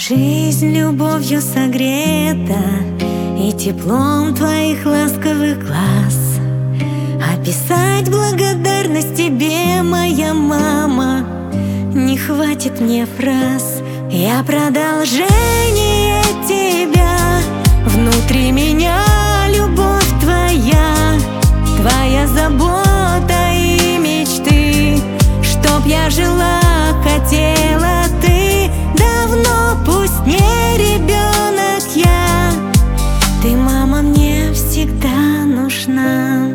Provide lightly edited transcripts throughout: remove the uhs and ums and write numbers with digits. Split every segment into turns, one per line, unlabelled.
жизнь любовью согрета и теплом твоих ласковых глаз. Описать благодарность тебе, моя мама, не хватит мне фраз. Я продолжение тебя, внутри меня любовь твоя, твоя забота и мечты. Чтоб я жила, хотела ты давно, пусть не ребенок я, ты, мама, мне всегда нужна.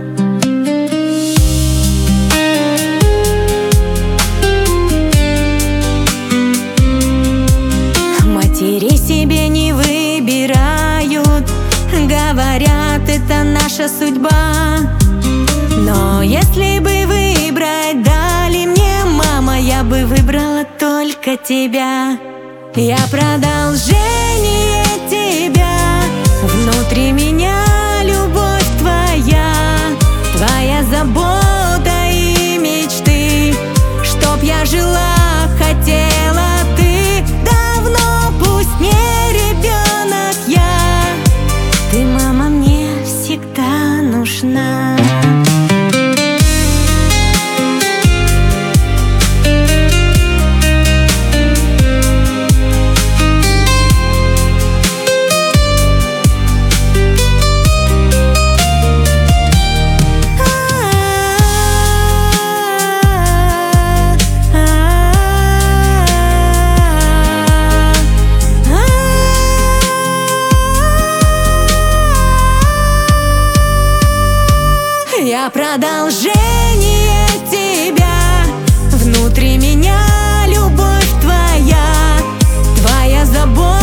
Матери себе не выбирают, говорят, это наша судьба. Но если бы выбрать дали мне, мама, я бы выбрала только тебя. Я продолжение тебя, внутри меня любовь твоя, твоя забота и мечты. Чтоб я жила, хотела ты давно, пусть не ребенок я, ты, мама, мне всегда нужна. Я продолжение тебя, внутри меня любовь твоя, твоя забота